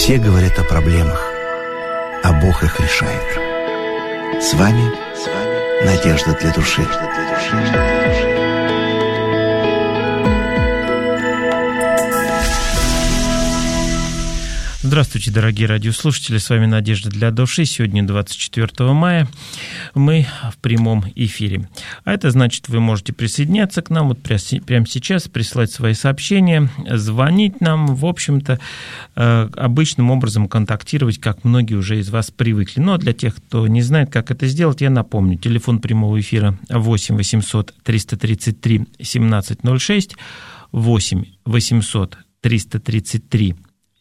Все говорят о проблемах, а Бог их решает. С вами Надежда для души. Здравствуйте, дорогие радиослушатели, с вами Надежда для души. Сегодня 24 мая, мы в прямом эфире. А это значит, вы можете присоединяться к нам вот прямо сейчас, присылать свои сообщения, звонить нам, в общем-то, обычным образом контактировать, как многие уже из вас привыкли. Но для тех, кто не знает, как это сделать, я напомню. Телефон прямого эфира 8 800 333 1706, 8 800 333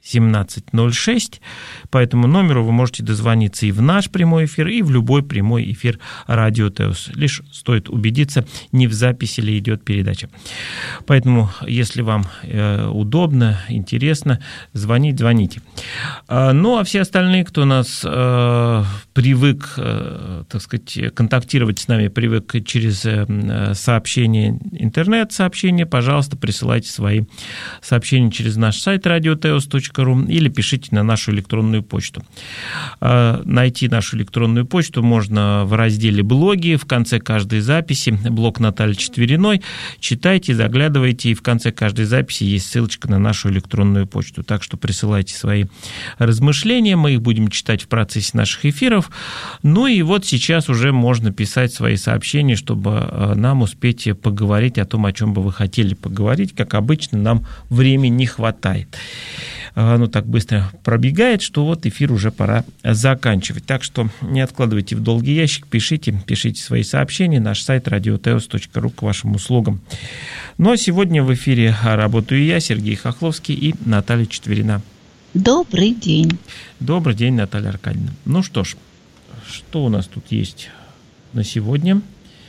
1706. По этому номеру вы можете дозвониться и в наш прямой эфир, и в любой прямой эфир Радио Теос. Лишь стоит убедиться, не в записи ли идет передача. Поэтому, если вам удобно, интересно, звоните. Ну, а все остальные, кто нас привык, так сказать, контактировать с нами, привык через сообщения, интернет-сообщения, пожалуйста, присылайте свои сообщения через наш сайт radioteos.ru или пишите на нашу электронную почту. Найти нашу электронную почту можно в разделе «Блоги», в конце каждой записи, блог Натальи Четвериной. Читайте, заглядывайте, и в конце каждой записи есть ссылочка на нашу электронную почту. Так что присылайте свои размышления, мы их будем читать в процессе наших эфиров. Ну и вот сейчас уже можно писать свои сообщения, чтобы нам успеть поговорить о том, о чем бы вы хотели поговорить. Как обычно, нам времени не хватает. Оно так быстро пробегает, что вот эфир уже пора заканчивать. Так что не откладывайте в долгий ящик, пишите свои сообщения. Наш сайт radioteos.ru к вашим услугам. Ну а сегодня в эфире работаю я, Сергей Хохловский, и Наталья Четверина. Добрый день. Добрый день, Наталья Аркадьевна. Ну что ж, что у нас тут есть на сегодня?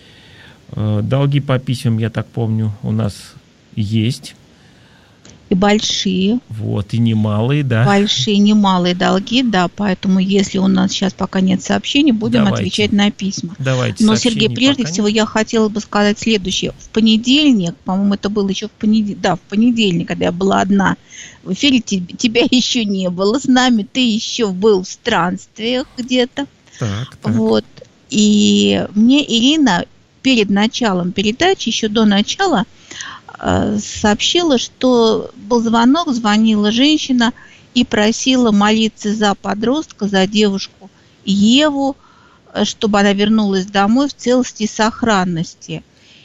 Долги по письмам, я так помню, у нас есть. И большие. Вот, и немалые, да. Большие, немалые долги, да. Поэтому, если у нас сейчас пока нет сообщений, будем отвечать на письма. Давайте. Но, Сергей, прежде всего, я хотела бы сказать следующее. В понедельник, по-моему, это было еще в понедельник, когда я была одна в эфире, тебя еще не было с нами, ты еще был в странствиях где-то. Так. Вот. И мне Ирина перед началом передачи, еще до начала, сообщила, что был звонок, звонила женщина и просила молиться за подростка, за девушку Еву, чтобы она вернулась домой в целости и сохранности.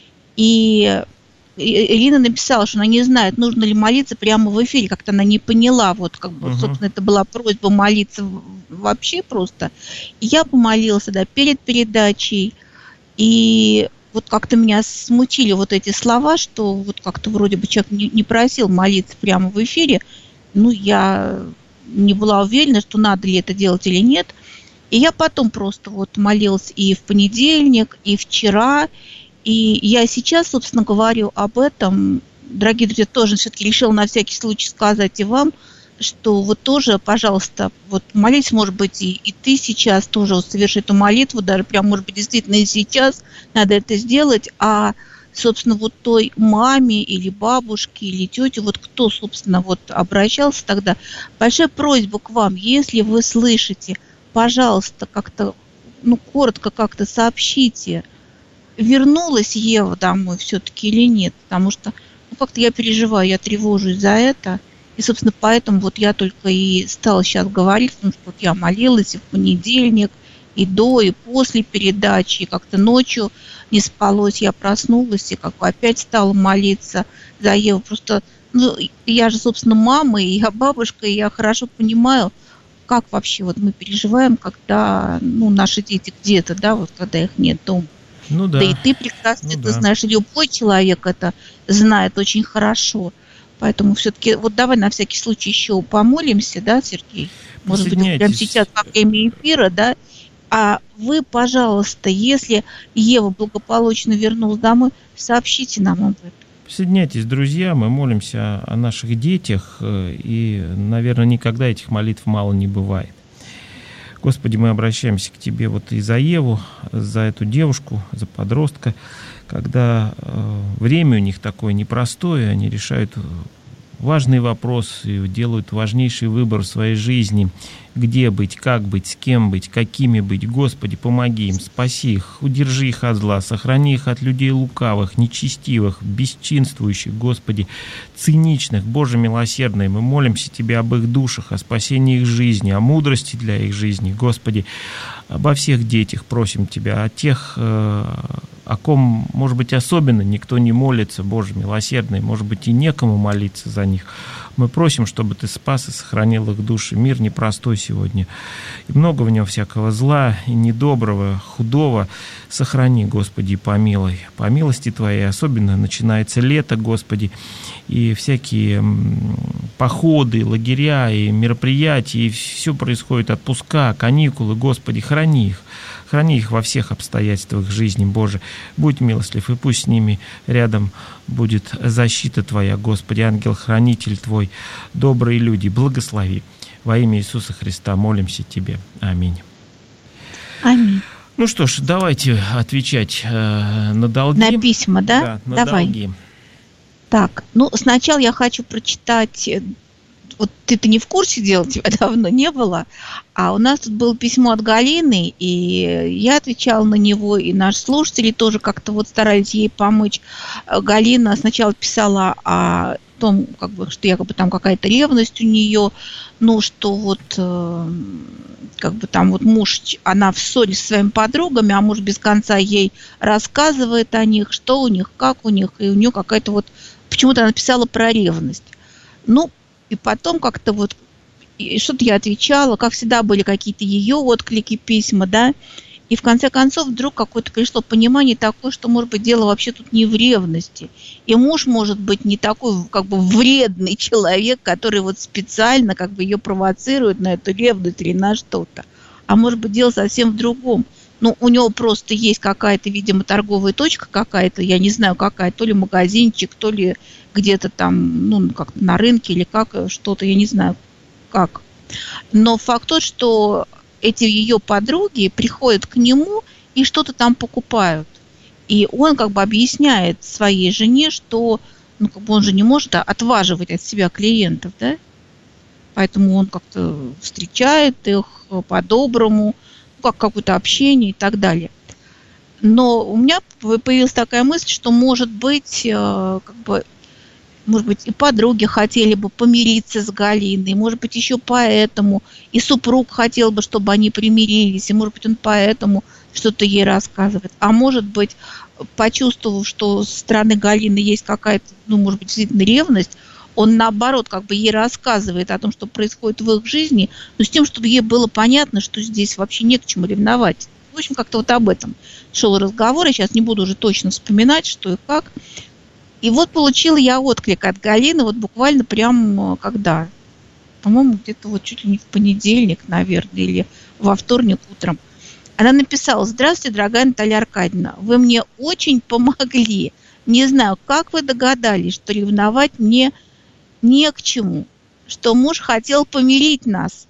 И Ирина написала, что она не знает, нужно ли молиться прямо в эфире, как-то она не поняла, вот как бы, собственно, это была просьба молиться вообще просто. И я помолилась, да, перед передачей, и вот как-то меня смутили вот эти слова, что вот как-то вроде бы человек не просил молиться прямо в эфире. Ну, я не была уверена, что надо ли это делать или нет. И я потом просто вот молилась и в понедельник, и вчера. И я сейчас, собственно, говорю об этом. Дорогие друзья, тоже все-таки решила на всякий случай сказать и вам, что вот тоже, пожалуйста, вот молись, может быть, и ты сейчас тоже вот соверши эту молитву, даже прям, может быть, действительно и сейчас надо это сделать, а, собственно, вот той маме или бабушке или тете, вот кто, собственно, вот обращался тогда, большая просьба к вам, если вы слышите, пожалуйста, как-то, ну, коротко как-то сообщите, вернулась Ева домой все-таки или нет, потому что, ну, как-то я переживаю, я тревожусь за это. И, собственно, поэтому вот я только и стала сейчас говорить, потому что вот я молилась и в понедельник, и до, и после передачи, и как-то ночью не спалось, я проснулась, и как бы опять стала молиться за Еву. Просто, ну, я же, собственно, мама, и я бабушка, и я хорошо понимаю, как вообще вот мы переживаем, когда, ну, наши дети где-то, да, вот когда их нет дома. Ну да. Да и ты прекрасно это знаешь, любой человек это знает очень хорошо. Поэтому все-таки, вот давай на всякий случай еще помолимся, да, Сергей? Может быть, прямо сейчас во время эфира, да? А вы, пожалуйста, если Ева благополучно вернулась домой, сообщите нам об этом. Присоединяйтесь, друзья, мы молимся о наших детях, и, наверное, никогда этих молитв мало не бывает. Господи, мы обращаемся к Тебе вот и за Еву, за эту девушку, за подростка, когда время у них такое непростое, они решают важные вопросы, делают важнейший выбор в своей жизни. Где быть, как быть, с кем быть, какими быть. Господи, помоги им, спаси их, удержи их от зла, сохрани их от людей лукавых, нечестивых, бесчинствующих, Господи, циничных. Боже милосердный, мы молимся Тебе об их душах, о спасении их жизни, о мудрости для их жизни. Господи, обо всех детях просим Тебя, о тех, о ком, может быть, особенно никто не молится, Боже милосердный, может быть, и некому молиться за них. Мы просим, чтобы Ты спас и сохранил их души. Мир непростой сегодня. И много в нем всякого зла и недоброго, худого. Сохрани, Господи, и помилуй. По милости Твоей, особенно начинается лето, Господи, и всякие походы, лагеря и мероприятия, и все происходит, отпуска, каникулы, Господи, храни их. Храни их во всех обстоятельствах жизни, Боже. Будь милостлив, и пусть с ними рядом будет защита Твоя, Господи, ангел-хранитель Твой, добрые люди, благослови. Во имя Иисуса Христа молимся Тебе. Аминь. Аминь. Ну что ж, давайте отвечать на долги. На письма, да? Да, на Давай. долги. Так, сначала я хочу прочитать. Вот ты-то не в курсе дела, тебя давно не было, а у нас тут было письмо от Галины, и я отвечала на него, и наши слушатели тоже как-то вот старались ей помочь. Галина сначала писала о том, что якобы там какая-то ревность у нее, что вот там вот муж, она в ссоре со своими подругами, а муж без конца ей рассказывает о них, что у них, как у них, и у нее какая-то вот, почему-то она писала про ревность. И потом как-то вот что-то я отвечала, как всегда были какие-то ее отклики, письма, да, и в конце концов вдруг какое-то пришло понимание такое, что, может быть, дело вообще тут не в ревности, и муж может быть не такой вредный человек, который вот специально ее провоцирует на эту ревность или на что-то, а может быть, дело совсем в другом. У него просто есть какая-то, видимо, торговая точка какая-то, я не знаю какая, то ли магазинчик, то ли где-то там, как-то на рынке или как, что-то, я не знаю как. Но факт тот, что эти ее подруги приходят к нему и что-то там покупают. И он объясняет своей жене, что он же не может отваживать от себя клиентов, да? Поэтому он как-то встречает их по-доброму, как какое-то общение и так далее. Но у меня появилась такая мысль, что, может быть, и подруги хотели бы помириться с Галиной, может быть, еще поэтому, и супруг хотел бы, чтобы они примирились, и, может быть, он поэтому что-то ей рассказывает. А может быть, почувствовав, что со стороны Галины есть какая-то, может быть, действительно ревность, он, наоборот, ей рассказывает о том, что происходит в их жизни, но с тем, чтобы ей было понятно, что здесь вообще не к чему ревновать. В общем, как-то вот об этом шел разговор. Я сейчас не буду уже точно вспоминать, что и как. И вот получила я отклик от Галины, вот буквально прям когда? По-моему, где-то вот чуть ли не в понедельник, наверное, или во вторник утром. Она написала: «Здравствуйте, дорогая Наталья Аркадьевна, вы мне очень помогли. Не знаю, как вы догадались, что ревновать мне не к чему, что муж хотел примирить нас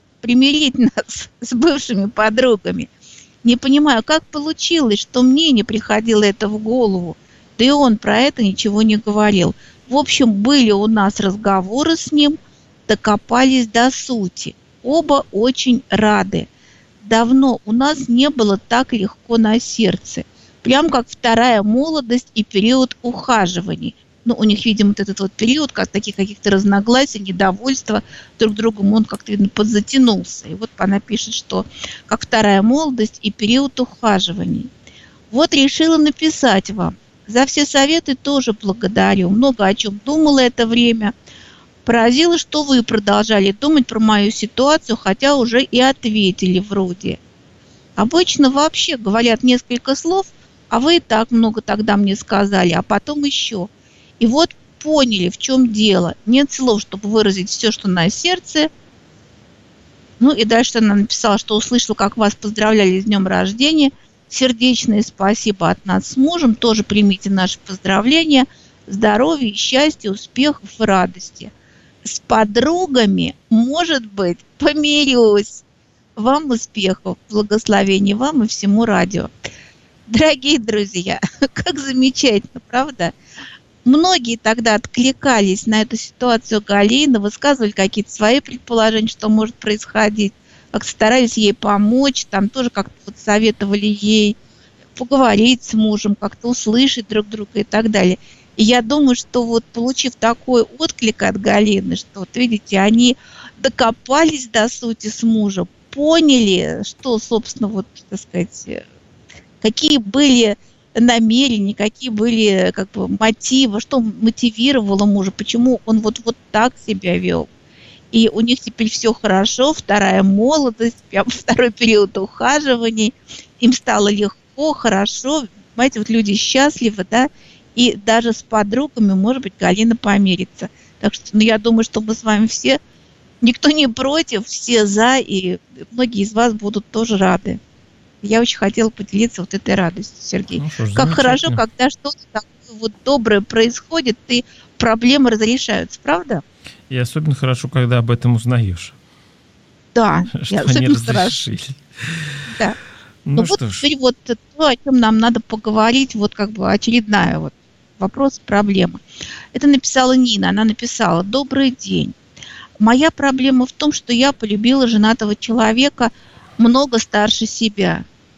с бывшими подругами. Не понимаю, как получилось, что мне не приходило это в голову, да и он про это ничего не говорил. В общем, были у нас разговоры с ним, докопались до сути. Оба очень рады. Давно у нас не было так легко на сердце. Прям как вторая молодость и период ухаживаний». У них, видимо, этот вот период, таких каких-то разногласий, недовольства друг другом, он как-то, видно, подзатянулся. И вот она пишет, что как вторая молодость и период ухаживаний. Вот решила написать вам. За все советы тоже благодарю. Много о чем думала это время. Поразило, что вы продолжали думать про мою ситуацию, хотя уже и ответили вроде. Обычно вообще говорят несколько слов, а вы и так много тогда мне сказали, а потом еще. И вот поняли, в чем дело. Нет слов, чтобы выразить все, что на сердце. И дальше она написала, что услышала, как вас поздравляли с днем рождения. Сердечное спасибо от нас с мужем. Тоже примите наши поздравления. Здоровья, счастья, успехов и радости. С подругами, может быть, помирюсь. Вам успехов, благословений вам и всему радио. Дорогие друзья, как замечательно, правда? Многие тогда откликались на эту ситуацию Галины, высказывали какие-то свои предположения, что может происходить, как старались ей помочь, там тоже как-то вот советовали ей поговорить с мужем, как-то услышать друг друга и так далее. И я думаю, что вот получив такой отклик от Галины, что вот видите, они докопались до сути с мужем, поняли, что, собственно, вот, так сказать, какие были намерения, какие были как бы мотивы, что мотивировало мужа, почему он вот так себя вел. И у них теперь все хорошо, вторая молодость, второй период ухаживаний, им стало легко, хорошо, понимаете, вот люди счастливы, да, и даже с подругами, может быть, Галина помирится. Так что, я думаю, что мы с вами все, никто не против, все за, и многие из вас будут тоже рады. Я очень хотела поделиться вот этой радостью, Сергей. Как хорошо, когда что-то такое вот доброе происходит, и проблемы разрешаются, правда? И особенно хорошо, когда об этом узнаешь. Да, что они разрешили. Да. Ну вот теперь вот то, о чем нам надо поговорить, вот как бы очередная вот вопрос, проблема. Это написала Нина. Она написала: «Добрый день. Моя проблема в том, что я полюбила женатого человека много старше себя.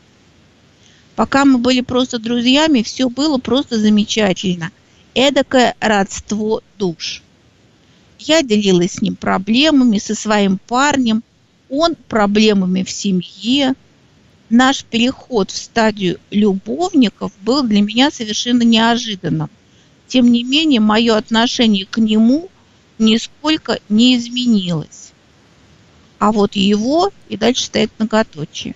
Пока мы были просто друзьями, все было просто замечательно. Эдакое родство душ. Я делилась с ним проблемами, со своим парнем, он проблемами в семье. Наш переход в стадию любовников был для меня совершенно неожиданным. Тем не менее, мое отношение к нему нисколько не изменилось. А вот его, и дальше стоит многоточие.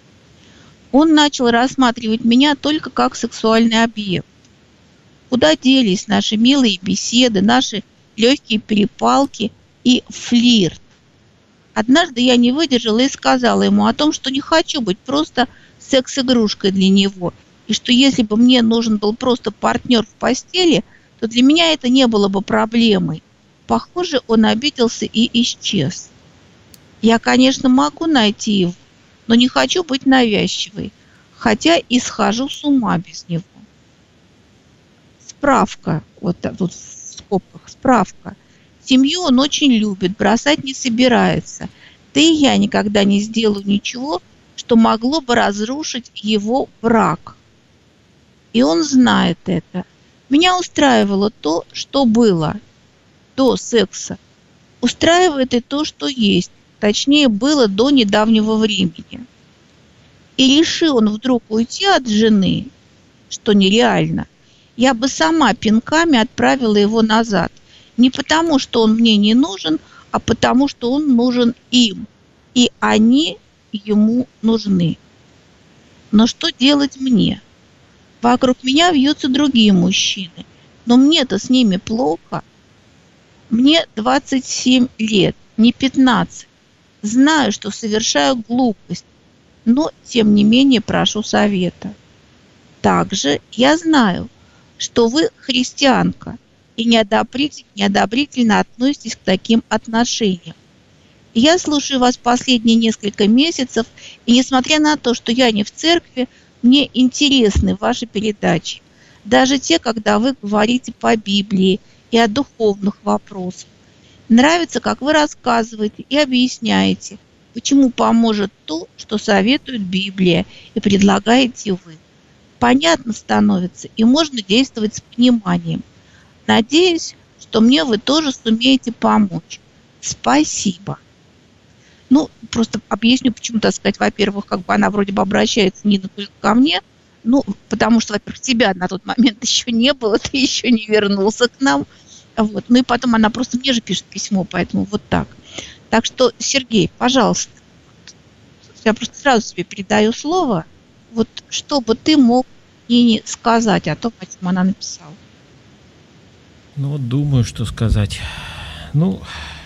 Он начал рассматривать меня только как сексуальный объект. Куда делись наши милые беседы, наши легкие перепалки и флирт? Однажды я не выдержала и сказала ему о том, что не хочу быть просто секс-игрушкой для него, и что если бы мне нужен был просто партнер в постели, то для меня это не было бы проблемой. Похоже, он обиделся и исчез. Я, конечно, могу найти его, но не хочу быть навязчивой, хотя и схожу с ума без него». Справка, вот тут в скобках, справка. Семью он очень любит, бросать не собирается. Да и я никогда не сделаю ничего, что могло бы разрушить его брак. И он знает это. Меня устраивало то, что было до секса. Устраивает и то, что есть. Точнее, было до недавнего времени. И реши он вдруг уйти от жены, что нереально, я бы сама пинками отправила его назад. Не потому, что он мне не нужен, а потому, что он нужен им. И они ему нужны. Но что делать мне? Вокруг меня вьются другие мужчины. Но мне-то с ними плохо. Мне 27 лет, не 15. Знаю, что совершаю глупость, но, тем не менее, прошу совета. Также я знаю, что вы христианка и неодобрительно относитесь к таким отношениям. Я слушаю вас последние несколько месяцев, и несмотря на то, что я не в церкви, мне интересны ваши передачи. Даже те, когда вы говорите по Библии и о духовных вопросах. Нравится, как вы рассказываете и объясняете, почему поможет то, что советует Библия и предлагаете вы. Понятно становится, и можно действовать с пониманием. Надеюсь, что мне вы тоже сумеете помочь. Спасибо. Ну, просто объясню, почему, так сказать, во-первых, как бы она вроде бы обращается не только ко мне, ну, потому что, во-первых, тебя на тот момент еще не было, ты еще не вернулся к нам. Вот. Ну и потом она просто мне же пишет письмо, поэтому вот так. Так что, Сергей, пожалуйста, я просто сразу себе передаю слово, вот что бы ты мог Нине сказать о том, о чем она написала. Ну вот думаю, что сказать. Ну,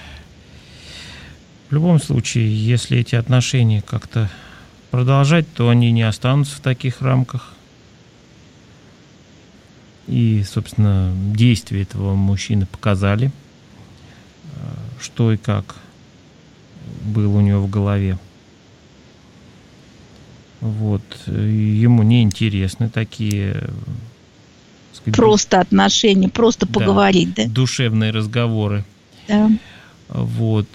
в любом случае, если эти отношения как-то продолжать, то они не останутся в таких рамках. И, собственно, действия этого мужчины показали, что и как было у него в голове. Вот. Ему не интересны такие просто отношения, просто поговорить, да? Душевные разговоры. Да. Вот.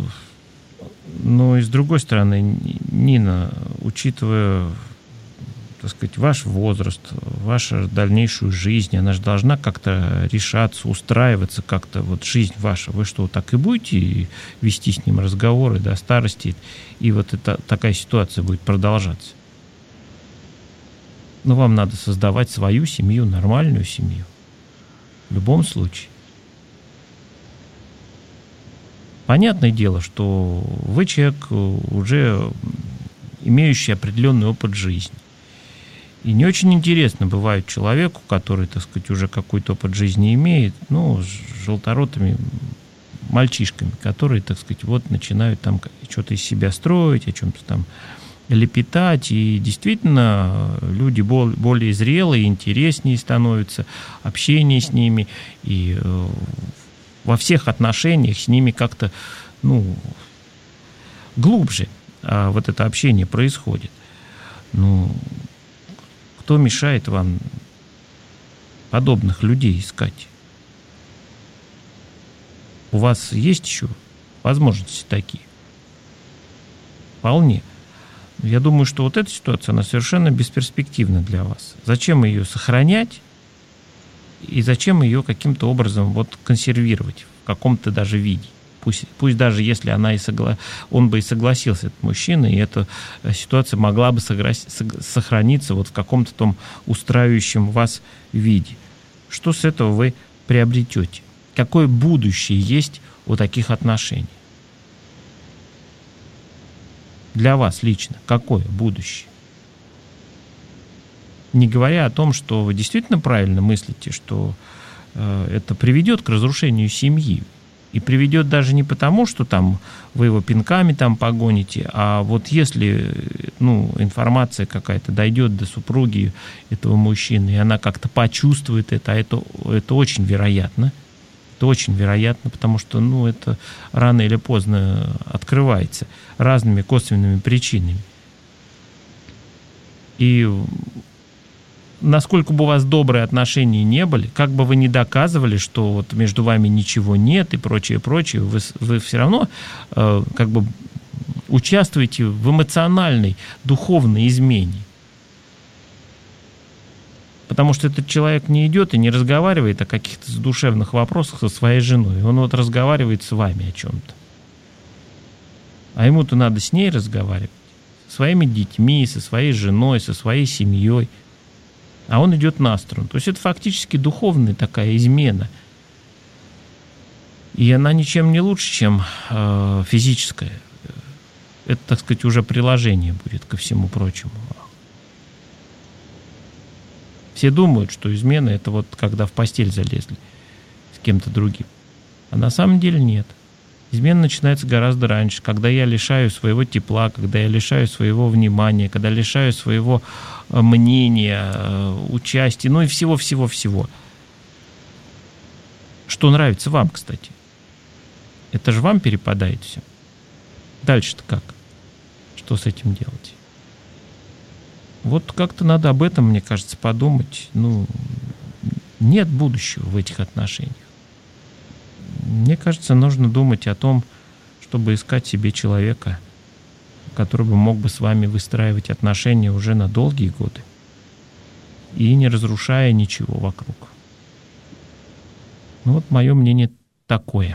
Но и с другой стороны, Нина, учитывая, так сказать, ваш возраст, вашу дальнейшую жизнь, она же должна как-то решаться, устраиваться как-то, вот жизнь ваша. Вы что, так и будете вести с ним разговоры до старости, и вот такая ситуация будет продолжаться? Но вам надо создавать свою семью, нормальную семью. В любом случае. Понятное дело, что вы человек, уже имеющий определенный опыт жизни. И не очень интересно бывает человеку, который, так сказать, уже какой-то опыт жизни имеет, ну, с желторотыми мальчишками, которые, так сказать, вот начинают там что-то из себя строить, о чем-то там лепетать. И действительно, люди более зрелые, интереснее становятся, общение с ними, и во всех отношениях с ними как-то, ну, глубже вот это общение происходит. Ну, кто мешает вам подобных людей искать? У вас есть еще возможности такие? Вполне. Я думаю, что вот эта ситуация, она совершенно бесперспективна для вас. Зачем ее сохранять? И зачем ее каким-то образом вот консервировать в каком-то даже виде? Пусть даже если он бы и согласился, этот мужчина, и эта ситуация могла бы сохраниться вот в каком-то том устраивающем вас виде. Что с этого вы приобретете? Какое будущее есть у таких отношений? Для вас лично какое будущее? Не говоря о том, что вы действительно правильно мыслите, что это приведет к разрушению семьи. И приведет даже не потому, что там вы его пинками там погоните, а вот если, ну, информация какая-то дойдет до супруги этого мужчины, и она как-то почувствует это, это очень вероятно. Это очень вероятно, потому что, ну, это рано или поздно открывается разными косвенными причинами. И насколько бы у вас добрые отношения не были, как бы вы ни доказывали, что вот между вами ничего нет и прочее, вы все равно как бы участвуете в эмоциональной, духовной измене. Потому что этот человек не идет и не разговаривает о каких-то душевных вопросах со своей женой. Он вот разговаривает с вами о чем-то. А ему-то надо с ней разговаривать, со своими детьми, со своей женой, со своей семьей. А он идет на сторону. То есть это фактически духовная такая измена. И она ничем не лучше, чем физическая. Это, так сказать, уже приложение будет ко всему прочему. Все думают, что измена — это вот когда в постель залезли с кем-то другим. А на самом деле нет. Измена начинается гораздо раньше, когда я лишаю своего тепла, когда я лишаю своего внимания, когда лишаю своего мнения, участия, ну и всего-всего-всего. Что нравится вам, кстати. Это же вам перепадает все. Дальше-то как? Что с этим делать? Вот как-то надо об этом, мне кажется, подумать. Ну, нет будущего в этих отношениях. Мне кажется, нужно думать о том, чтобы искать себе человека, который бы мог бы с вами выстраивать отношения уже на долгие годы и не разрушая ничего вокруг. Ну вот мое мнение такое.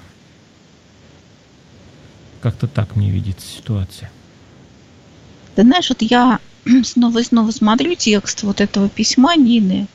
Как-то так мне видится ситуация. Ты знаешь, вот я снова и снова смотрю текст вот этого письма Нины,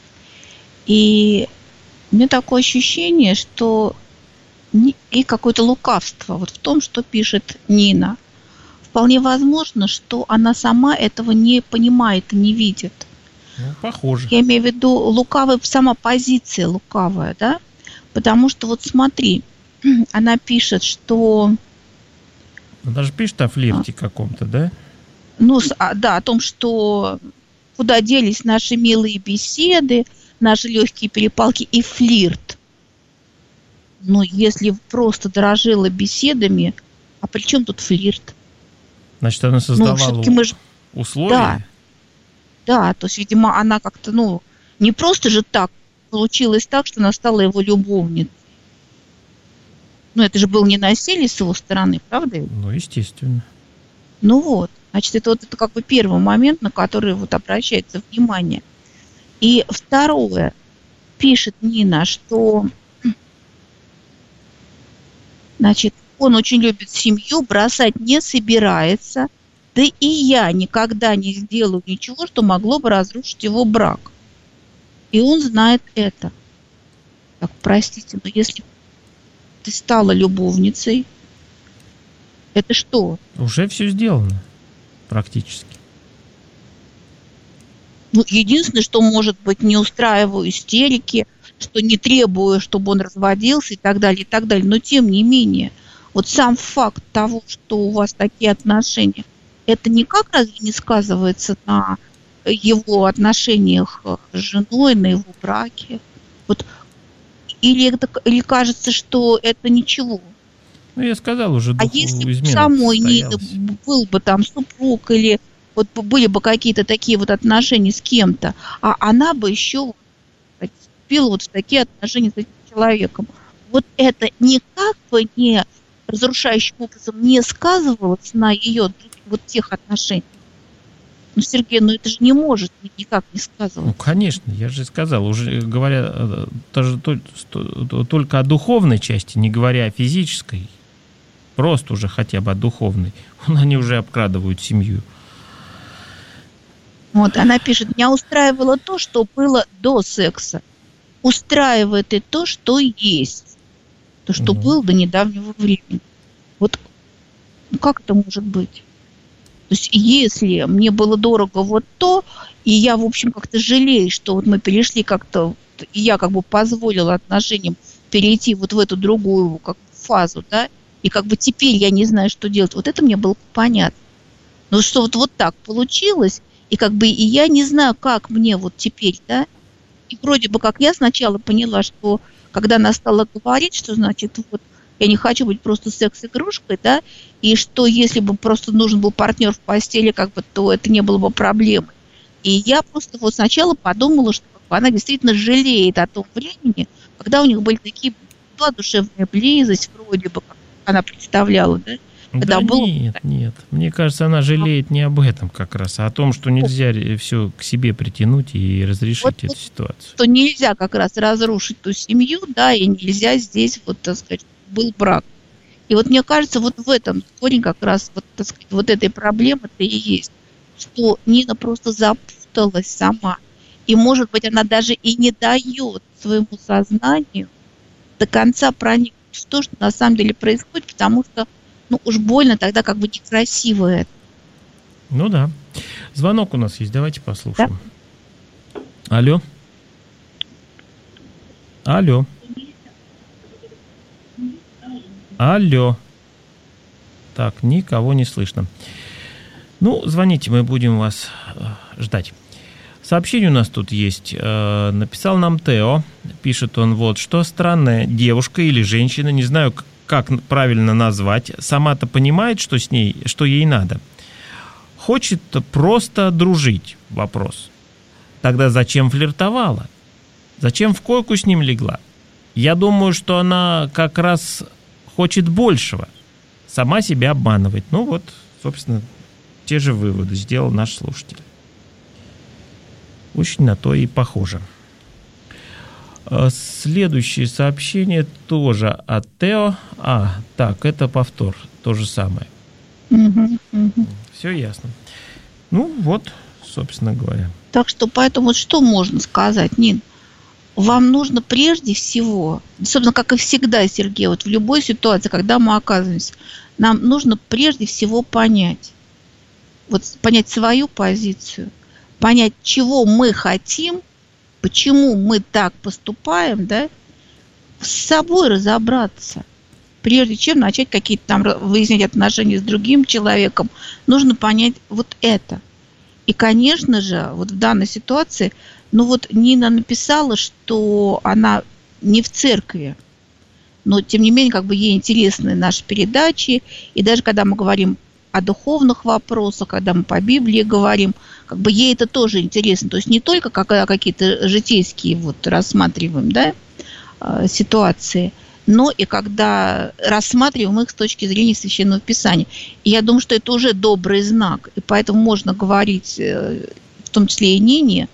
и у меня такое ощущение, что и какое-то лукавство вот в том, что пишет Нина. Вполне возможно, что она сама этого не понимает и не видит. Ну, похоже. Я имею в виду лукавая, сама позиция лукавая, да? Потому что вот смотри, она пишет, что... Она даже пишет о флирте каком-то, да? Ну, да, о том, что куда делись наши милые беседы, наши легкие перепалки и флирт. Но если просто дорожила беседами, а при чем тут флирт? Значит, она создавала условия? Да, то есть, видимо, она как-то, ну, не просто же так получилось так, что она стала его любовницей. Ну, это же было не насилие с его стороны, правда? Ну, естественно. Ну вот, значит, это как бы первый момент, на который вот обращается внимание. И второе, пишет Нина, что, значит, он очень любит семью, бросать не собирается, да и я никогда не сделаю ничего, что могло бы разрушить его брак. И он знает это. Так, простите, но если ты стала любовницей, это что? Уже все сделано, практически. Ну, единственное, что, может быть, не устраиваю истерики, что не требую, чтобы он разводился и так далее, и так далее. Но, тем не менее, вот сам факт того, что у вас такие отношения, это никак разве не сказывается на его отношениях с женой, на его браке? Вот. Или кажется, что это ничего? Ну, я сказал уже, а если бы самой Нины был бы там супруг, или вот были бы какие-то такие вот отношения с кем-то, а она бы еще вступила вот в такие отношения с этим человеком, вот это никак бы не разрушающим образом не сказывалось на ее вот тех отношениях. Ну, Сергей, ну это же не может никак не сказываться. Ну, конечно, я же сказал, уже говоря даже только о духовной части, не говоря о физической, просто уже хотя бы о духовной, они уже обкрадывают семью. Вот, она пишет, меня устраивало то, что было до секса. Устраивает и то, что есть. То, что было до недавнего времени. Вот как это может быть? То есть если мне было дорого вот то, и я, в общем, как-то жалею, что вот мы перешли как-то, и я как бы позволила отношениям перейти вот в эту другую как бы фазу, да, и как бы теперь я не знаю, что делать. Вот это мне было понятно. Но что вот так получилось, и как бы и я не знаю, как мне вот теперь, да, и вроде бы как я сначала поняла, что когда она стала говорить, что значит вот я не хочу быть просто секс-игрушкой, да, и что если бы просто нужен был партнер в постели, как бы, то это не было бы проблемой. И я просто вот сначала подумала, что она действительно жалеет о том времени, когда у них была душевная близость, вроде бы, как она представляла, да. Да нет. Мне кажется, она жалеет не об этом как раз, а о том, что нельзя все к себе притянуть и разрешить вот эту ситуацию. Что нельзя как раз разрушить ту семью, да, и нельзя здесь, вот, так сказать, был брак. И вот мне кажется, вот в этом корень как раз, вот, так сказать, вот этой проблемы-то и есть, что Нина просто запуталась сама. И, может быть, она даже и не дает своему сознанию до конца проникнуть в то, что на самом деле происходит, потому что ну уж больно тогда как бы некрасиво это. Ну да. Звонок у нас есть, давайте послушаем. Да? Алло. Алло. Алло. Так, никого не слышно. Ну, звоните, мы будем вас ждать. Сообщение у нас тут есть. Написал нам Тео. Пишет он вот, что странная девушка или женщина, не знаю, как правильно назвать, сама-то понимает, что с ней, что ей надо. Хочет просто дружить. Вопрос. Тогда зачем флиртовала? Зачем в койку с ним легла? Я думаю, что она как раз хочет большего. Сама себя обманывает. Ну вот, собственно, те же выводы сделал наш слушатель. Очень на то и похоже. Следующее сообщение тоже от Тео. Так, это повтор. То же самое. Все ясно. Ну, вот, собственно говоря. Так что, поэтому вот что можно сказать, Нин? Вам нужно прежде всего, собственно, как и всегда, Сергей, вот в любой ситуации, когда мы оказываемся, нам нужно прежде всего понять свою позицию, понять, чего мы хотим, почему мы так поступаем, да, с собой разобраться. Прежде чем начать какие-то там выяснять отношения с другим человеком, нужно понять вот это. И, конечно же, вот в данной ситуации, ну вот Нина написала, что она не в церкви, но тем не менее, как бы ей интересны наши передачи, и даже когда мы говорим о духовных вопросах, когда мы по Библии говорим, как бы ей это тоже интересно. То есть не только какие-то житейские вот рассматриваем, да, ситуации, но и когда рассматриваем их с точки зрения Священного Писания. И я думаю, что это уже добрый знак. И поэтому можно говорить, в том числе и Нине,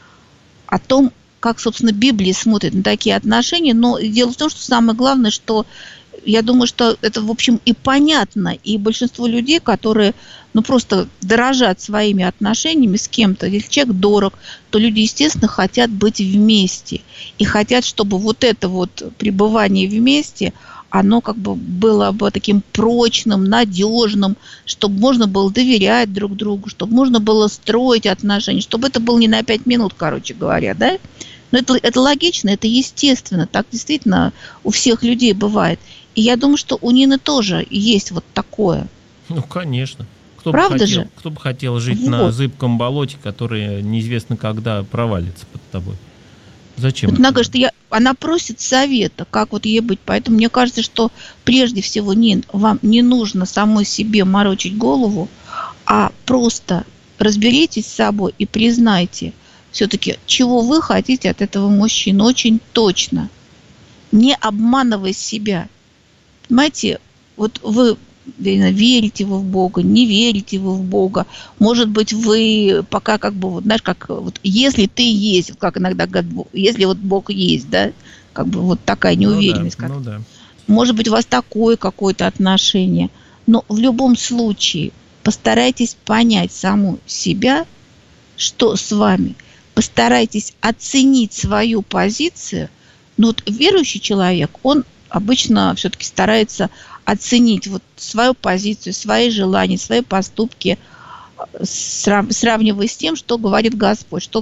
о том, как, собственно, Библия смотрит на такие отношения. Но дело в том, что самое главное, что я думаю, что это, в общем, и понятно. И большинство людей, которые, ну, просто дорожат своими отношениями с кем-то, если человек дорог, то люди, естественно, хотят быть вместе. И хотят, чтобы вот это вот пребывание вместе, оно как бы было бы таким прочным, надежным, чтобы можно было доверять друг другу, чтобы можно было строить отношения, чтобы это было не на 5 минут, короче говоря, да? Но это логично, это естественно, так действительно у всех людей бывает. И я думаю, что у Нины тоже есть вот такое. Ну, конечно. Правда же? Кто бы хотел жить на зыбком болоте, которое неизвестно когда провалится под тобой? Зачем? Она говорит, что она просит совета, как вот ей быть. Поэтому мне кажется, что прежде всего, Нин, вам не нужно самой себе морочить голову, а просто разберитесь с собой и признайте все-таки, чего вы хотите от этого мужчины очень точно, не обманывая себя. Понимаете, вот вы верите вы в Бога, не верите вы в Бога. Может быть, вы пока как бы, вот, знаешь, как вот если ты есть, как иногда говорят, если вот Бог есть, да, как бы вот такая неуверенность. Ну да. Может быть, у вас такое какое-то отношение. Но в любом случае постарайтесь понять саму себя, что с вами. Постарайтесь оценить свою позицию. Но вот верующий человек, он обычно все-таки старается оценить вот свою позицию, свои желания, свои поступки, сравнивая с тем, что говорит Господь, что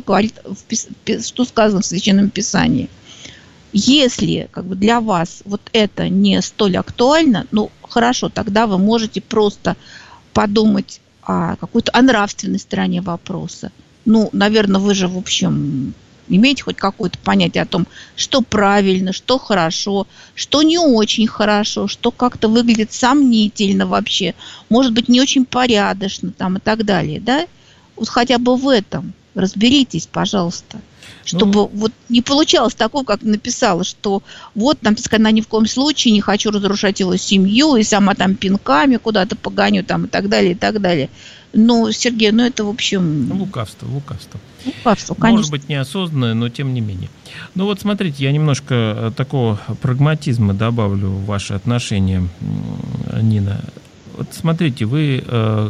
сказано в Священном Писании. Если как бы для вас вот это не столь актуально, ну хорошо, тогда вы можете просто подумать о нравственной стороне вопроса. Ну, наверное, вы же, в общем, имеете хоть какое-то понятие о том, что правильно, что хорошо, что не очень хорошо, что как-то выглядит сомнительно вообще, может быть, не очень порядочно там и так далее, да? Вот хотя бы в этом разберитесь, пожалуйста. Чтобы вот не получалось такого, как написала, что вот там, она ни в коем случае не хочу разрушать его семью, и сама там пинками куда-то погоню там и так далее, и так далее. Ну, Сергей, это, в общем... Лукавство. Лукавство, конечно. Может быть, неосознанное, но тем не менее. Ну вот смотрите, я немножко такого прагматизма добавлю в ваши отношения, Нина. Вот смотрите, вы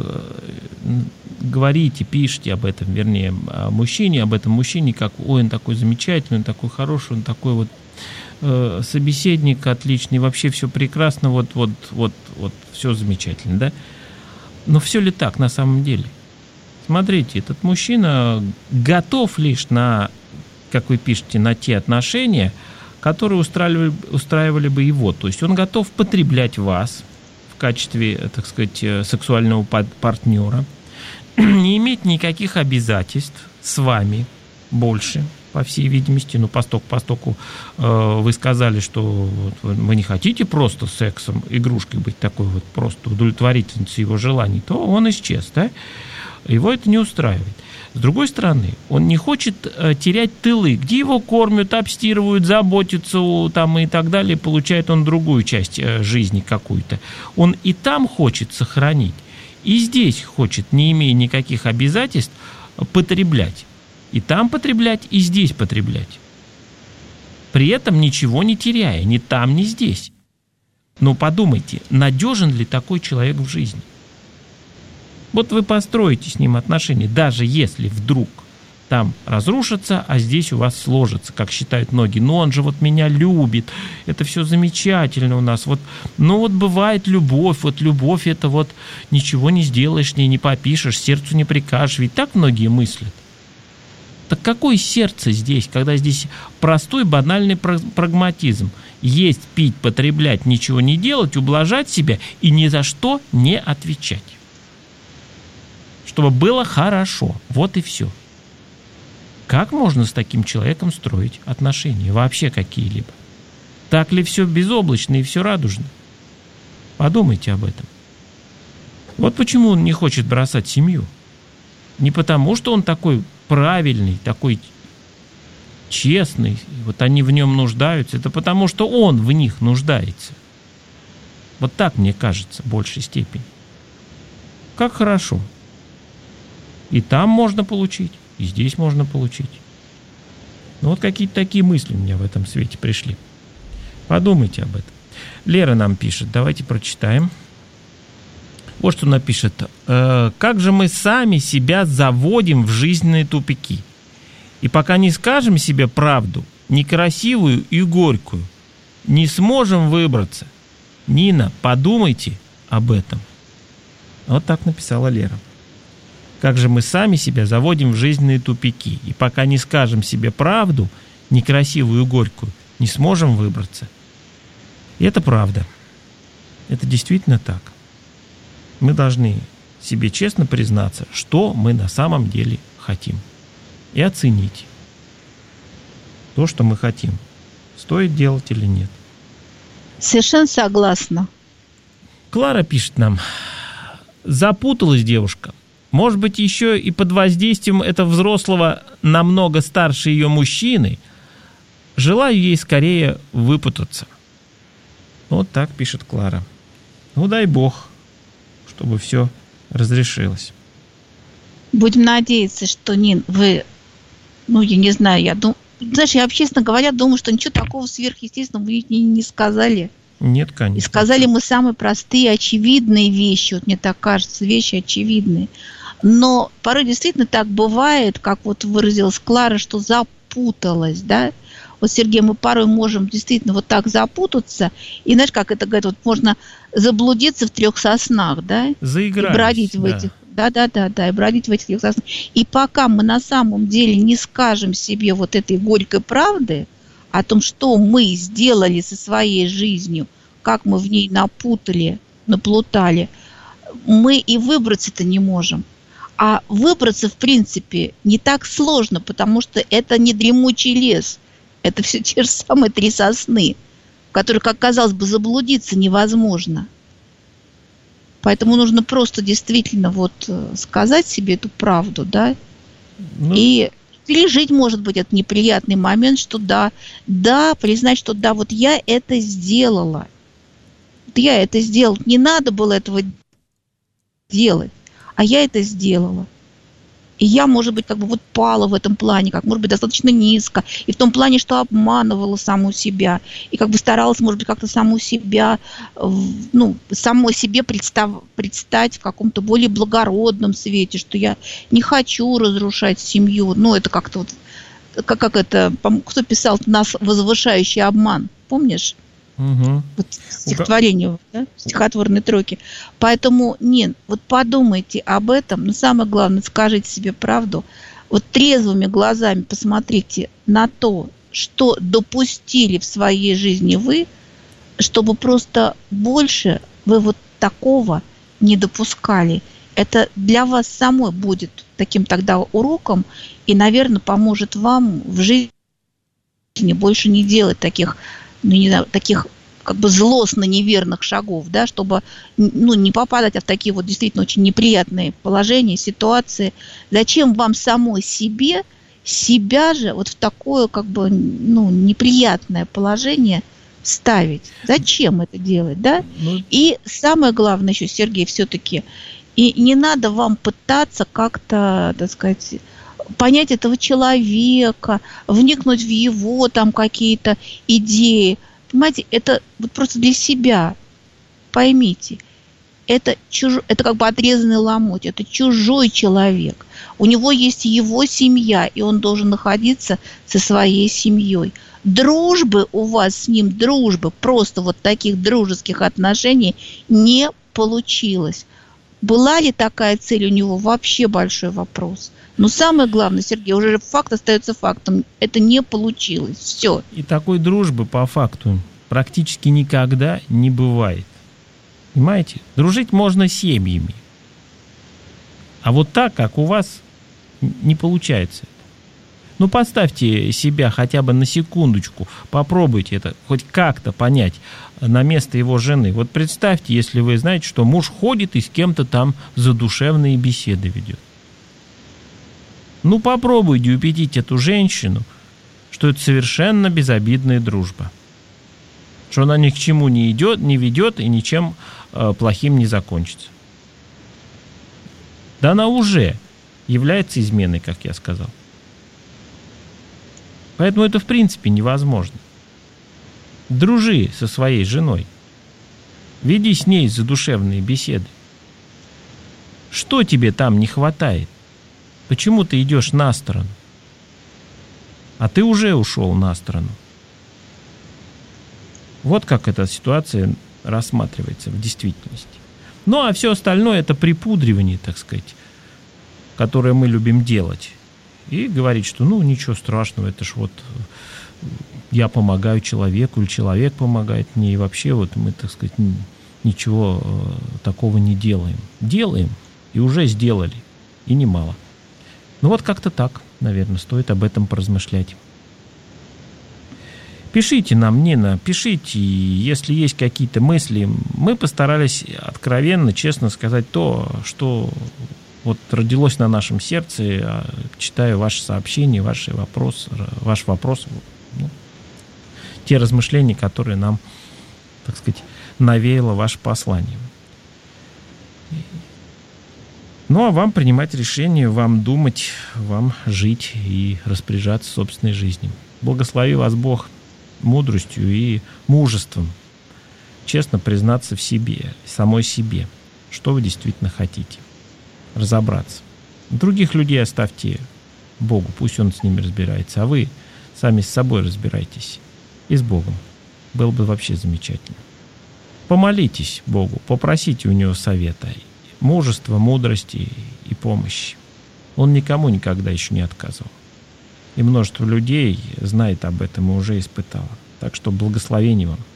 говорите, пишете об этом, вернее, о мужчине, об этом мужчине, как, ой, он такой замечательный, он такой хороший, он такой вот собеседник отличный, вообще все прекрасно, вот все замечательно, да? Но все ли так на самом деле? Смотрите, этот мужчина готов лишь на, как вы пишете, на те отношения, которые устраивали бы его. То есть он готов потреблять вас в качестве, так сказать, сексуального партнера, не иметь никаких обязательств с вами больше, по всей видимости. Ну, постоку вы сказали, что вы не хотите просто сексом, игрушкой быть такой вот, просто удовлетворительницей его желаний, то он исчез, да? Его это не устраивает. С другой стороны, он не хочет терять тылы, где его кормят, обстирывают, заботятся там и так далее, получает он другую часть жизни какую-то. Он и там хочет сохранить, и здесь хочет, не имея никаких обязательств, потреблять. И там потреблять, и здесь потреблять. При этом ничего не теряя, ни там, ни здесь. Но подумайте, надежен ли такой человек в жизни? Вот вы построите с ним отношения, даже если вдруг там разрушится, а здесь у вас сложится, как считают многие. Ну, он же вот меня любит, это все замечательно у нас. Вот, ну, вот бывает любовь, вот любовь это вот ничего не сделаешь с ней, не попишешь, сердцу не прикажешь. Ведь так многие мыслят. Так какое сердце здесь, когда здесь простой, банальный прагматизм? Есть, пить, потреблять, ничего не делать, ублажать себя и ни за что не отвечать. Чтобы было хорошо. Вот и все. Как можно с таким человеком строить отношения? Вообще какие-либо? Так ли все безоблачно и все радужно? Подумайте об этом. Вот почему он не хочет бросать семью. Не потому, что он такой правильный, такой честный, вот они в нем нуждаются, это потому, что он в них нуждается. Вот так, мне кажется, в большей степени. Как хорошо. И там можно получить, и здесь можно получить. Ну, вот какие-то такие мысли у меня в этом свете пришли. Подумайте об этом. Лера нам пишет, давайте прочитаем. Вот что она пишет. Как же мы сами себя заводим в жизненные тупики? И пока не скажем себе правду, некрасивую и горькую, не сможем выбраться. Нина, подумайте об этом. Вот так написала Лера. Как же мы сами себя заводим в жизненные тупики, и пока не скажем себе правду, некрасивую и горькую, не сможем выбраться. И это правда. Это действительно так. Мы должны себе честно признаться, что мы на самом деле хотим. И оценить то, что мы хотим. Стоит делать или нет. Совершенно согласна. Клара пишет нам. Запуталась девушка. Может быть, еще и под воздействием этого взрослого, намного старше ее мужчины. Желаю ей скорее выпутаться. Вот так пишет Клара. Ну, дай бог, чтобы все разрешилось. Будем надеяться, что, Нин, вы, я не знаю, я думаю, знаешь, я, честно говоря, думаю, что ничего такого сверхъестественного вы не сказали. Нет, конечно. И сказали мы самые простые, очевидные вещи, вот мне так кажется, вещи очевидные. Но порой действительно так бывает, как вот выразилась Клара, что запуталась, да? Вот, Сергей, мы порой можем действительно вот так запутаться, и знаешь, как это говорят, вот можно заблудиться в 3 соснах, да? Заигрались, и бродить в этих, да, и бродить в этих 3 соснах. И пока мы на самом деле не скажем себе вот этой горькой правды о том, что мы сделали со своей жизнью, как мы в ней напутали, наплутали, мы и выбраться-то не можем. А выбраться, в принципе, не так сложно, потому что это не дремучий лес. Это все те же самые 3 сосны, в которых, как казалось бы, заблудиться невозможно. Поэтому нужно просто действительно вот сказать себе эту правду, да, и пережить, может быть, этот неприятный момент, что да, признать, что да, вот я это сделала. Я это сделала. Не надо было этого делать. А я это сделала. И я, может быть, как бы вот пала в этом плане, как, может быть, достаточно низко. И в том плане, что обманывала саму себя. И как бы старалась, может быть, как-то саму себя, самой себе представить в каком-то более благородном свете, что я не хочу разрушать семью. Это как-то вот, как это, кто писал нас возвышающий обман, помнишь? Угу. Вот стихотворение, да? Стихотворные строки. Поэтому, Нин, вот подумайте об этом, но самое главное, скажите себе правду. Вот трезвыми глазами посмотрите на то, что допустили в своей жизни вы, чтобы просто больше вы вот такого не допускали. Это для вас самой будет таким тогда уроком и, наверное, поможет вам в жизни больше не делать таких, таких как бы злостно неверных шагов, да, чтобы не попадать в такие вот действительно очень неприятные положения, ситуации. Зачем вам самой себя же вот в такое как бы неприятное положение ставить? Зачем это делать, да? И самое главное еще, Сергей, все-таки, и не надо вам пытаться как-то, так сказать, понять этого человека, вникнуть в его там какие-то идеи. Понимаете, это вот просто для себя. Поймите, это как бы отрезанный ломоть, это чужой человек. У него есть его семья, и он должен находиться со своей семьей. Дружбы у вас с ним, просто вот таких дружеских отношений не получилось. Была ли такая цель у него, вообще большой вопрос. Но самое главное, Сергей, уже факт остается фактом. Это не получилось. Все. И такой дружбы по факту практически никогда не бывает. Понимаете? Дружить можно семьями. А вот так, как у вас, не получается. Поставьте себя хотя бы на секундочку, попробуйте это хоть как-то понять на место его жены. Вот представьте, если вы знаете, что муж ходит и с кем-то там задушевные беседы ведет. Ну, попробуйте убедить эту женщину, что это совершенно безобидная дружба. Что она ни к чему не ведет и ничем плохим не закончится. Да она уже является изменой, как я сказал. Поэтому это в принципе невозможно. Дружи со своей женой. Веди с ней задушевные беседы. Что тебе там не хватает? Почему ты идешь на сторону? А ты уже ушел на сторону. Вот как эта ситуация рассматривается в действительности. Ну, а все остальное это припудривание, так сказать, которое мы любим делать. И говорить, что ну ничего страшного, это ж вот я помогаю человеку, или человек помогает мне, и вообще вот мы, так сказать, ничего такого не делаем. Делаем, и уже сделали, и немало. Ну вот как-то так, наверное, стоит об этом поразмышлять. Пишите нам, Нина, пишите, если есть какие-то мысли. Мы постарались откровенно, честно сказать то, что вот родилось на нашем сердце. Читаю ваши сообщения, ваш вопрос, ну, те размышления, которые нам, так сказать, навеяло ваше послание. Ну, а вам принимать решения, вам думать, вам жить и распоряжаться собственной жизнью. Благослови вас Бог мудростью и мужеством. Честно признаться в себе, самой себе, что вы действительно хотите. Разобраться. Других людей оставьте Богу, пусть Он с ними разбирается, а вы сами с собой разбирайтесь и с Богом. Было бы вообще замечательно. Помолитесь Богу, попросите у Него совета, мужества, мудрости и помощи. Он никому никогда еще не отказывал. И множество людей знает об этом и уже испытало. Так что благословение вам.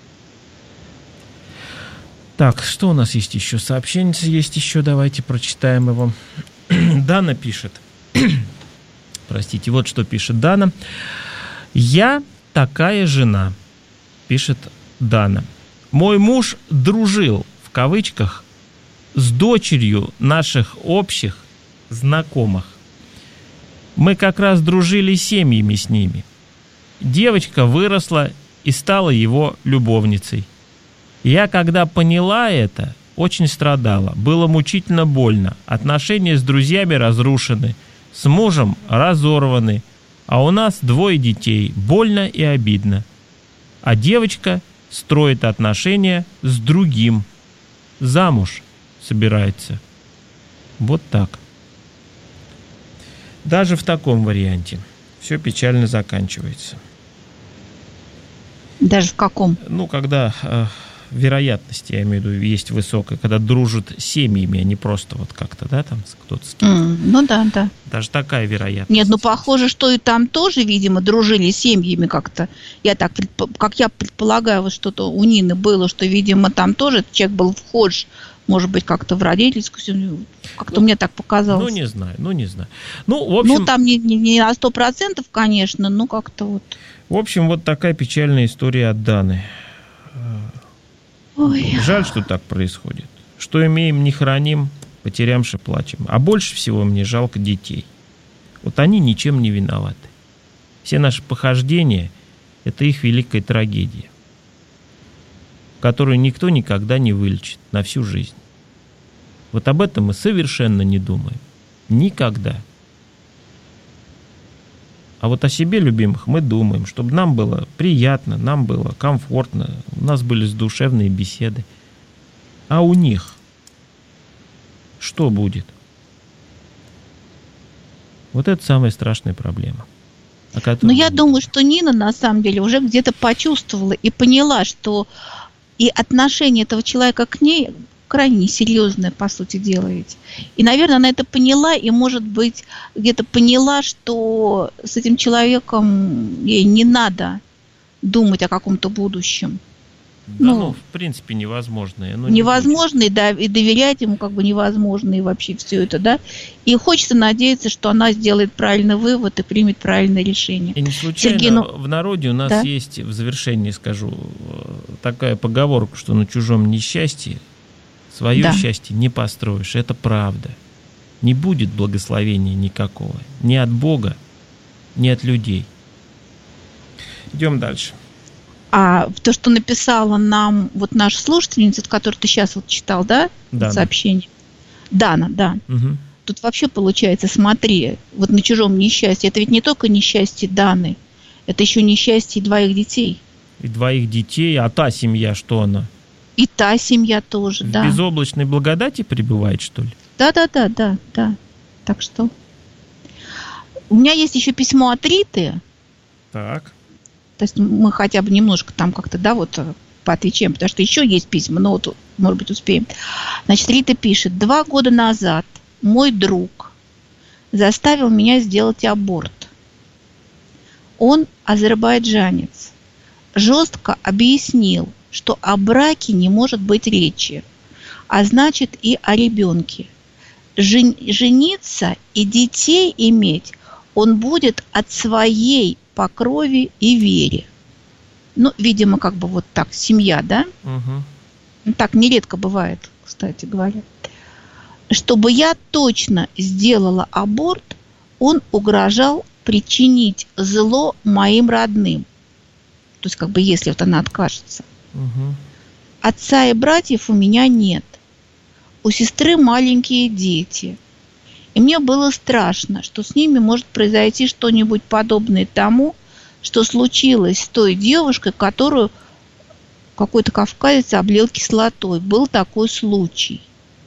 Так, что у нас есть еще? Сообщение есть еще, давайте прочитаем его. Дана пишет. Простите, вот что пишет Дана. «Я такая жена», пишет Дана. «Мой муж дружил, в кавычках, с дочерью наших общих знакомых. Мы как раз дружили семьями с ними. Девочка выросла и стала его любовницей. Я, когда поняла это, очень страдала. Было мучительно больно. Отношения с друзьями разрушены, с мужем разорваны, а у нас 2 детей. Больно и обидно. А девочка строит отношения с другим. Замуж собирается. Вот так». Даже в таком варианте все печально заканчивается. Даже в каком? Ну, когда вероятность, я имею в виду, есть высокая, когда дружат семьями, а не просто вот как-то, да, там кто-то с кем-то. Ну да. Даже такая вероятность. Нет, ну похоже, что и там тоже, видимо, дружили семьями как-то. Я так, как я предполагаю, вот что-то у Нины было, что, видимо, там тоже человек был вхож, может быть, как-то в родительскую семью. Как-то мне так показалось. Ну, не знаю. Ну, в общем... Ну, там не на 100%, конечно, но как-то вот... В общем, вот такая печальная история от Даны. Ой. Жаль, что так происходит. Что имеем, не храним, потерямши плачем. А больше всего мне жалко детей. Вот они ничем не виноваты. Все наши похождения – это их великая трагедия, которую никто никогда не вылечит на всю жизнь. Вот об этом мы совершенно не думаем. Никогда. А вот о себе любимых мы думаем, чтобы нам было приятно, нам было комфортно, у нас были душевные беседы. А у них что будет? Вот это самая страшная проблема. Но я думаю, что Нина на самом деле уже где-то почувствовала и поняла, что и отношение этого человека к ней крайне серьезное, по сути дела ведь. И, наверное, она это поняла и, может быть, где-то поняла, что с этим человеком ей не надо думать о каком-то будущем. Да, в принципе, невозможно. Невозможно, и доверять ему как бы невозможно, и вообще все это, да. И хочется надеяться, что она сделает правильный вывод и примет правильное решение. И не случайно Сергей, в народе у нас есть, в завершении скажу, такая поговорка, что на чужом несчастье свое счастье не построишь. Это правда. не будет благословения никакого. Ни от Бога, ни от людей. Идем дальше. А то, что написала нам вот наша слушательница, которую ты сейчас вот читал, да? Дана. Сообщение. Дана, да. Угу. Тут вообще получается, смотри, вот на чужом несчастье. Это ведь не только несчастье Даны, это еще несчастье 2 детей. И 2 детей, а та семья, что она? И та семья тоже, В да. безоблачной благодати пребывает, что ли? Да. Так что у меня есть еще письмо от Риты. Так. То есть мы хотя бы немножко там как-то, да, вот поотвечаем, потому что еще есть письма, но вот, может быть, успеем. Значит, Рита пишет: 2 года назад мой друг заставил меня сделать аборт. Он азербайджанец. Жестко объяснил, что о браке не может быть речи, а значит и о ребенке. Жениться и детей иметь он будет от своей по крови и вере. Ну, видимо, как бы вот так, семья, да? Угу. Так нередко бывает, кстати говоря. Чтобы я точно сделала аборт, он угрожал причинить зло моим родным. То есть, как бы, если вот она откажется. Угу. Отца и братьев у меня нет. У сестры маленькие дети. И мне было страшно, что с ними может произойти что-нибудь подобное тому, что случилось с той девушкой, которую какой-то кавказец облил кислотой. Был такой случай.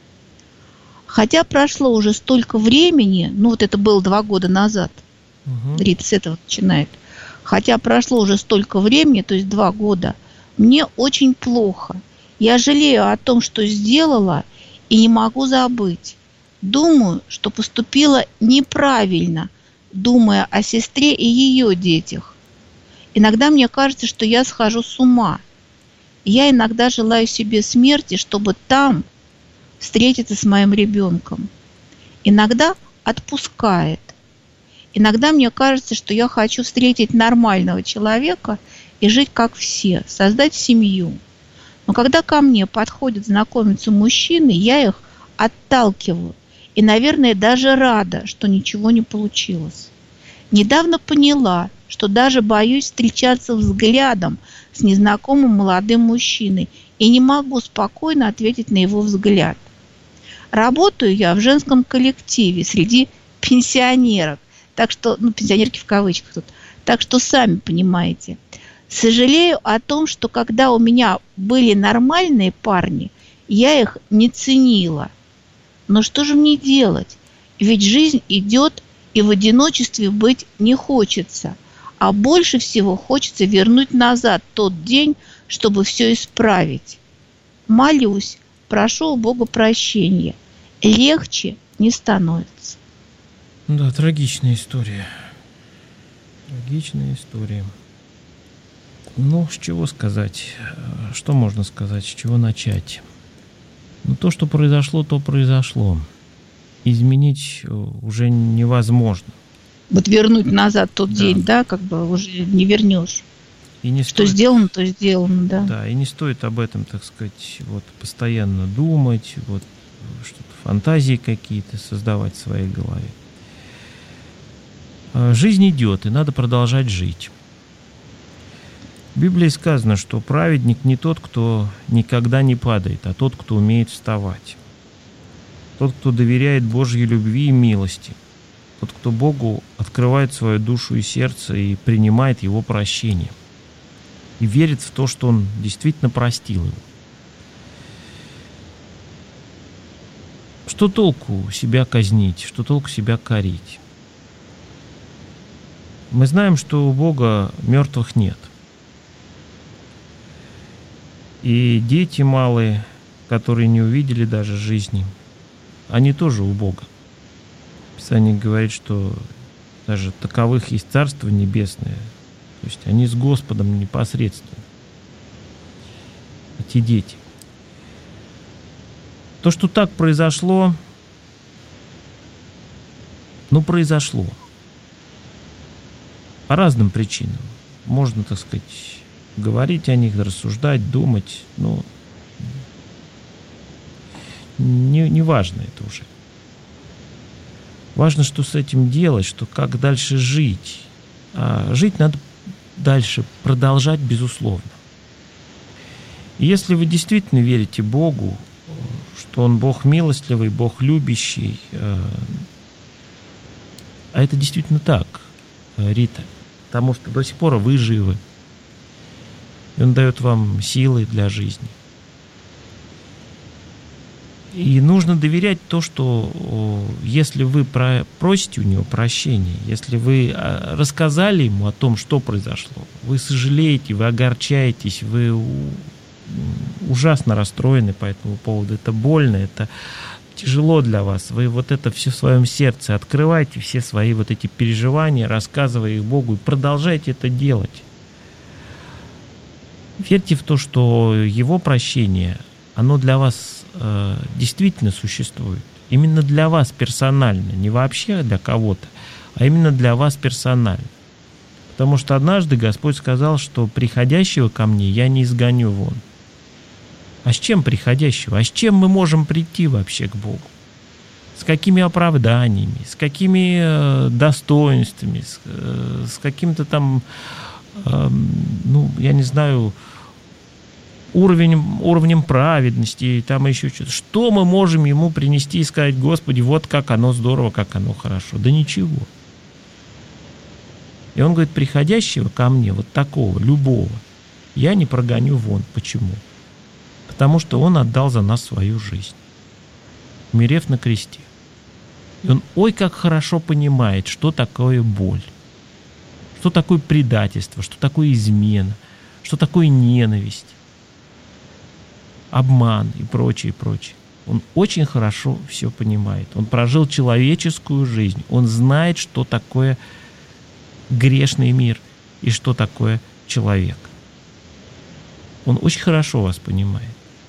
Хотя прошло уже столько времени, ну вот это было 2 года назад, Рита с этого начинает. Хотя прошло уже столько времени, то есть 2 года, мне очень плохо. Я жалею о том, что сделала, и не могу забыть. Думаю, что поступила неправильно, думая о сестре и ее детях. Иногда мне кажется, что я схожу с ума. Я иногда желаю себе смерти, чтобы там встретиться с моим ребенком. Иногда отпускает. Иногда мне кажется, что я хочу встретить нормального человека и жить как все, создать семью. Но когда ко мне подходят знакомиться мужчины, я их отталкиваю. И, наверное, даже рада, что ничего не получилось. Недавно поняла, что даже боюсь встречаться взглядом с незнакомым молодым мужчиной и не могу спокойно ответить на его взгляд. Работаю я в женском коллективе среди пенсионерок, так что, ну, пенсионерки в кавычках тут, так что сами понимаете. Сожалею о том, что когда у меня были нормальные парни, я их не ценила. Но что же мне делать? Ведь жизнь идет, и в одиночестве быть не хочется. А больше всего хочется вернуть назад тот день, чтобы все исправить. Молюсь, прошу у Бога прощения. Легче не становится. Да, трагичная история. Трагичная история. Ну, с чего сказать? Что можно сказать? С чего начать? Ну, то, что произошло, то произошло. Изменить уже невозможно. Вот вернуть назад тот день, да, как бы уже не вернешь. И не что стоит, сделано, то сделано, да. Да, и не стоит об этом, так сказать, вот постоянно думать, вот что-то, фантазии какие-то создавать в своей голове. Жизнь идет, и надо продолжать жить. В Библии сказано, что праведник не тот, кто никогда не падает, а тот, кто умеет вставать. Тот, кто доверяет Божьей любви и милости. Тот, кто Богу открывает свою душу и сердце и принимает Его прощение. И верит в то, что Он действительно простил его. Что толку себя казнить, что толку себя корить? Мы знаем, что у Бога мертвых нет. И дети малые, которые не увидели даже жизни, они тоже у Бога. Писание говорит, что даже таковых есть Царство Небесное. То есть они с Господом непосредственно. Эти дети. То, что так произошло, произошло. По разным причинам. Можно, так сказать, говорить о них, рассуждать, думать, но не важно это уже. Важно, что с этим делать, что как дальше жить. А жить надо дальше, продолжать безусловно. И если вы действительно верите Богу, что Он Бог милостливый, Бог любящий, а это действительно так, Рита, потому что до сих пор вы живы, и Он дает вам силы для жизни. И нужно доверять то, что если вы просите у Него прощения, если вы рассказали Ему о том, что произошло, вы сожалеете, вы огорчаетесь, вы ужасно расстроены по этому поводу, это больно, это тяжело для вас, вы вот это все в своем сердце открываете, все свои вот эти переживания, рассказывая их Богу, и продолжайте это делать. Верьте в то, что Его прощение, оно для вас действительно существует. Именно для вас персонально, не вообще для кого-то, а именно для вас персонально. Потому что однажды Господь сказал, что приходящего ко мне я не изгоню вон. А с чем приходящего? А с чем мы можем прийти вообще к Богу? С какими оправданиями, с какими достоинствами, с каким-то там, я не знаю, уровнем праведности, и там еще что-то. Что мы можем Ему принести и сказать: Господи, вот как оно здорово, как оно хорошо? Да ничего. И Он говорит: приходящего ко мне, вот такого, любого, я не прогоню вон. Почему? Потому что Он отдал за нас свою жизнь, умерев на кресте. И Он, ой, как хорошо понимает, что такое боль, что такое предательство, что такое измена, что такое ненависть, обман и прочее, прочее. Он очень хорошо все понимает. Он прожил человеческую жизнь. Он знает, что такое грешный мир и что такое человек. Он очень хорошо вас понимает.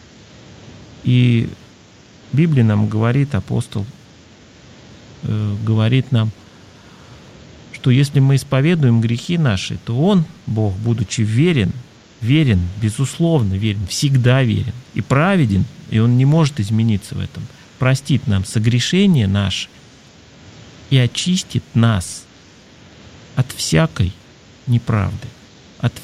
И Библия нам говорит, апостол говорит нам, что если мы исповедуем грехи наши, то Он, Бог, будучи верен, безусловно верен, всегда верен и праведен, и Он не может измениться в этом, простит нам согрешения наши и очистит нас от всякой неправды, от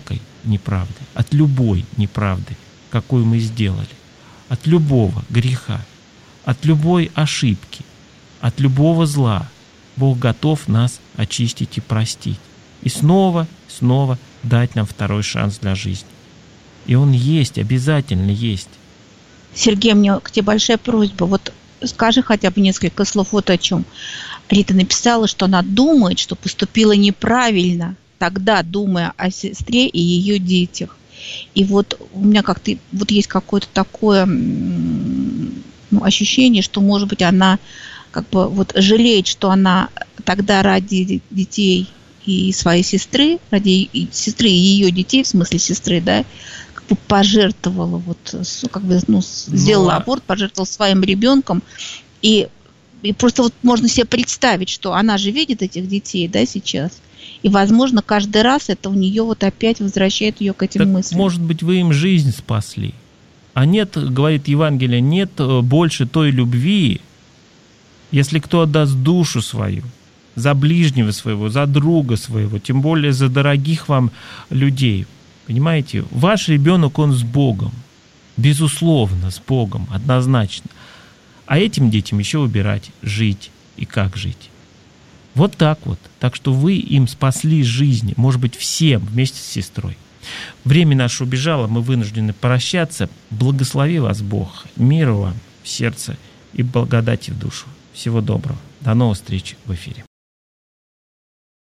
любой неправды, какую мы сделали, от любого греха, от любой ошибки, от любого зла. Бог готов нас очистить и простить. И снова дать нам второй шанс для жизни. И он есть, обязательно есть. Сергей, мне к тебе большая просьба. Вот скажи хотя бы несколько слов вот о чем. Рита написала, что она думает, что поступила неправильно, тогда думая о сестре и ее детях. И вот у меня как-то вот есть какое-то такое ощущение, что, может быть, она как бы вот жалеет, что она тогда ради детей и своей сестры, ради сестры и ее детей, в смысле сестры, да, как бы пожертвовала, вот, как бы, сделала аборт, пожертвовала своим ребенком. И просто вот можно себе представить, что она же видит этих детей, да, сейчас. И, возможно, каждый раз это у нее вот опять возвращает ее к этим мыслям. Может быть, вы им жизнь спасли. А нет, говорит Евангелие, нет больше той любви, если кто отдаст душу свою за ближнего своего, за друга своего, тем более за дорогих вам людей. Понимаете, ваш ребенок, он с Богом. Безусловно, с Богом, однозначно. А этим детям еще выбирать, жить и как жить. Вот так вот. Так что вы им спасли жизнь, может быть, всем вместе с сестрой. Время наше убежало, мы вынуждены прощаться. Благослови вас Бог, мира вам в сердце и благодати в душу. Всего доброго. До новых встреч в эфире.